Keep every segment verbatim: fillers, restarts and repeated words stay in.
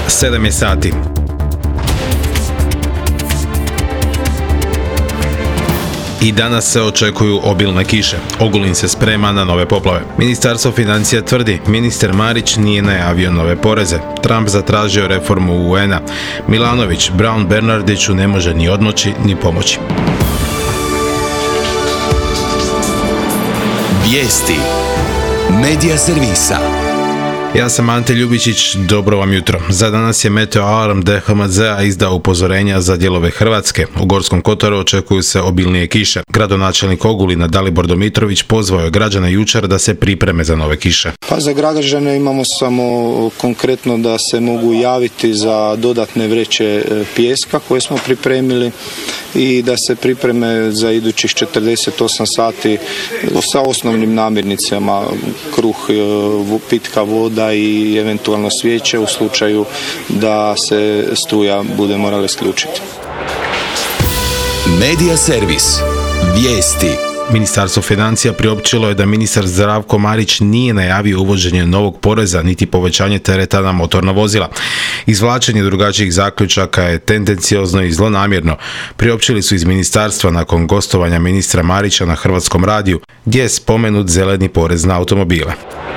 sedam je sati. I danas se očekuju obilne kiše. Ogulin se sprema na nove poplave. Ministarstvo financija tvrdi, ministar Marić nije najavio nove poreze. Trump zatražio reformu U N-a. Milanović, Brown Bernardiću ne može ni odmoći ni pomoći. Vijesti Medija servisa. Ja sam Ante Ljubičić, dobro vam jutro. Za danas je Meteo Alarm D H M Z-a izdao upozorenja za dijelove Hrvatske. U Gorskom kotaru očekuju se obilnije kiše. Gradonačelnik Ogulina Dalibor Domitrović pozvao je građane jučer da se pripreme za nove kiše. Pa za građane imamo samo konkretno da se mogu javiti za dodatne vreće pijeska koje smo pripremili i da se pripreme za idućih četrdeset osam sati sa osnovnim namirnicama, kruh, pitka voda i eventualno svijeće u slučaju da se struja bude morala isključiti. Medija servis. Vijesti. Ministarstvo financija priopćilo je da ministar Zdravko Marić nije najavio uvođenje novog poreza niti povećanje tereta na motorna vozila. Izvlačenje drugačijih zaključaka je tendenciozno i zlonamjerno, priopćili su iz ministarstva nakon gostovanja ministra Marića na Hrvatskom radiju, gdje je spomenut zeleni porez na automobile.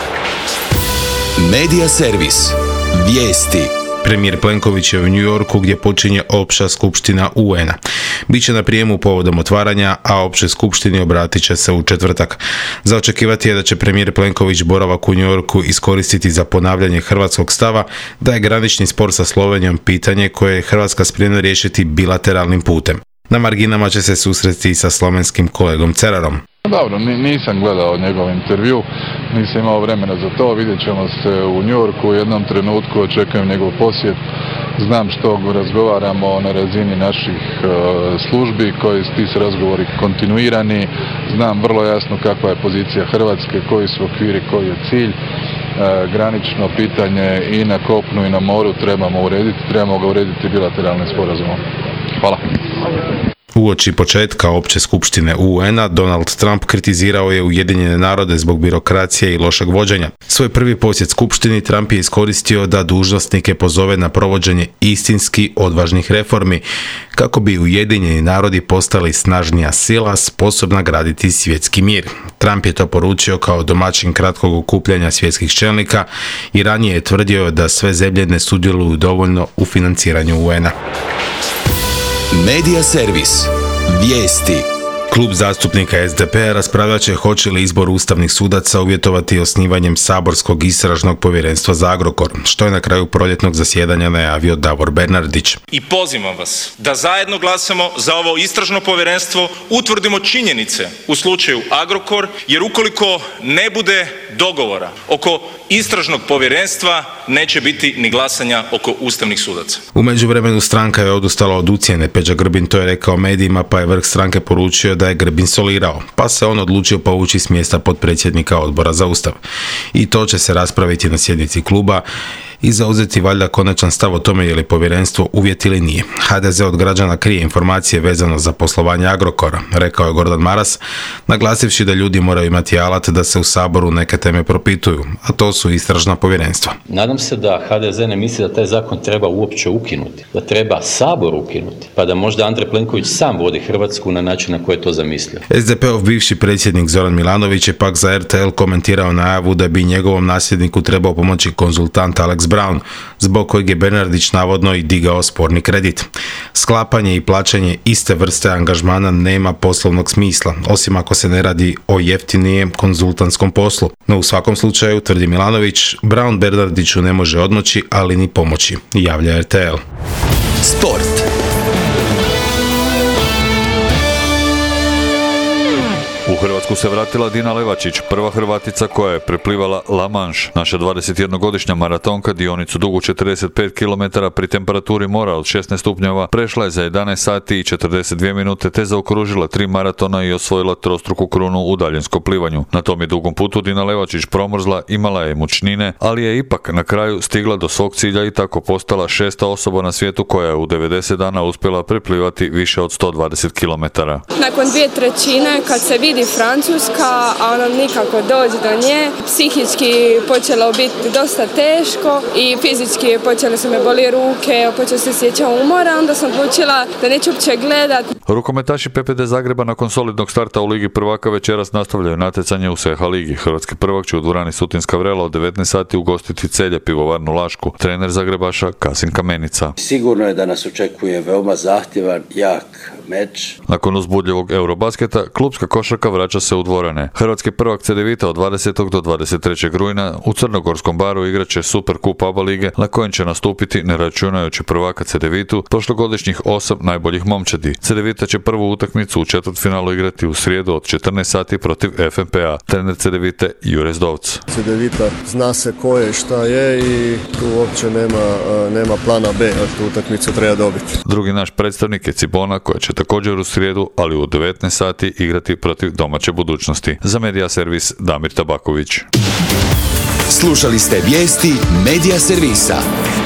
Medija servis. Vijesti. Premijer Plenković je u New Yorku gdje počinje opća skupština U N-a. Biće na prijemu povodom otvaranja, a općoj skupštini obratit će se u četvrtak. Za očekivati je da će premijer Plenković boravak u New Yorku iskoristiti za ponavljanje hrvatskog stava da je granični spor sa Slovenijom pitanje koje je Hrvatska spremna riješiti bilateralnim putem. Na marginama će se susresti i sa slovenskim kolegom Cerarom. Dobro, nisam gledao njegov intervju, nisam imao vremena za to, vidjet ćemo se u New Yorku u jednom trenutku, očekujem njegov posjet, znam što razgovaramo na razini naših e, službi, koji su ti su razgovori kontinuirani, znam vrlo jasno kakva je pozicija Hrvatske, koji su okviri, koji je cilj. E, granično pitanje i na kopnu i na moru trebamo urediti, trebamo ga urediti bilateralnim sporazumom. Hvala. Uoči početka opće skupštine U N-a, Donald Trump kritizirao je Ujedinjene narode zbog birokracije i lošeg vođenja. Svoj prvi posjet skupštini Trump je iskoristio da dužnosnike pozove na provođenje istinski odvažnih reformi, kako bi Ujedinjeni narodi postali snažnija sila sposobna graditi svjetski mir. Trump je to poručio kao domaćin kratkog okupljanja svjetskih čelnika i ranije je tvrdio da sve zemlje ne sudjeluju dovoljno u financiranju U N-a. Medija servis. Vijesti. Klub zastupnika S D P-a raspravljat će hoće li izbor ustavnih sudaca uvjetovati osnivanjem saborskog istražnog povjerenstva za Agrokor, što je na kraju proljetnog zasjedanja najavio Davor Bernardić. I pozivam vas da zajedno glasamo za ovo istražno povjerenstvo, utvrdimo činjenice u slučaju Agrokor, jer ukoliko ne bude dogovora oko istražnog povjerenstva, neće biti ni glasanja oko ustavnih sudaca. U međuvremenu stranka je odustala od ucjene. Peđa Grbin to je rekao medijima, pa je vrh stranke poručio da je Grbin solirao, pa se on odlučio povući s mjesta potpredsjednika Odbora za Ustav. I to će se raspraviti na sjednici kluba i zauzeti valjda konačan stav o tome je li povjerenstvo uvjet ili nije. H D Z od građana krije informacije vezano za poslovanje Agrokora, rekao je Gordan Maras, naglasivši da ljudi moraju imati alat da se u Saboru neke teme propituju, a to su istražna povjerenstva. Nadam se da H D Z ne misli da taj zakon treba uopće ukinuti, da treba Sabor ukinuti, pa da možda Andrej Plenković sam vodi Hrvatsku na način na koji je to zamislio. S D P-ov bivši predsjednik Zoran Milanović je pak za R T L komentirao najavu da bi njegovom nasljedniku trebao pomoći konzultant Alex Brown, zbog kojeg je Bernardić navodno i digao sporni kredit. Sklapanje i plaćanje iste vrste angažmana nema poslovnog smisla, osim ako se ne radi o jeftinijem konzultantskom poslu. No u svakom slučaju, tvrdi Milanović, Brown Bernardiću ne može odmoći, ali ni pomoći, javlja R T L. Sport. U Hrvatsku se vratila Dina Levačić, prva Hrvatica koja je preplivala La Manche. Naša dvadesetjednogodišnja maratonka dionicu dugu četrdeset pet kilometara pri temperaturi mora od šesnaest stupnjeva prešla je za jedanaest sati i četrdeset dvije minute te zaokružila tri maratona i osvojila trostruku krunu u daljinskom plivanju. Na tom je dugom putu Dina Levačić promrzla, imala je mučnine, ali je ipak na kraju stigla do svog cilja i tako postala šesta osoba na svijetu koja je u devedeset dana uspjela preplivati više od sto dvadeset kilometara. Nakon dvije trećine, kad se vidi Francuska, a ono nikako doći do nje. Psihički počelo biti dosta teško i fizički počele su me boli ruke, počeo se sjećao umora, onda sam odlučila da neću uopće gledat. Rukometaši P P D Zagreba nakon solidnog starta u Ligi prvaka večeras nastavljaju natjecanje u S H ligi. Hrvatski prvak će u dvorani Sutinska Vrela od devetnaest sati ugostiti Celje pivovarnu Lašku. Trener Zagrebaša Kasim Kamenica. Sigurno je da nas očekuje veoma zahtjevan, jak meč. Nakon uzbudljivog Eurobasketa, klubska košarka vraća se u dvorane. Hrvatski prvak Cedevita od dvadesetog do dvadeset trećeg rujna u Crnogorskom baru igraće Super Kup A B A lige na kojem će nastupiti, ne računajući prvaka Cedevitu, prošlogodišnjih osam najboljih momčadi. Cedevita će prvu utakmicu u četvrtfinalu igrati u srijedu od četrnaest sati protiv F N P A. Trener Cedevite Jure Zdovc. Cedevita zna se ko je, šta je i tu uopće nema, nema plana B, tu utakmicu treba dobiti. Drugi naš predstavnik je Cibona koja će također u srijedu, ali u devetnaest sati igrati protiv domaće budućnosti. Za Medija servis Damir Tabaković. Slušali ste vijesti Medija servisa.